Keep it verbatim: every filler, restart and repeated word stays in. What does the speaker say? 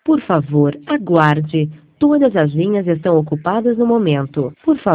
Por favor, aguarde. Todas as linhas estão ocupadas no momento. Por favor.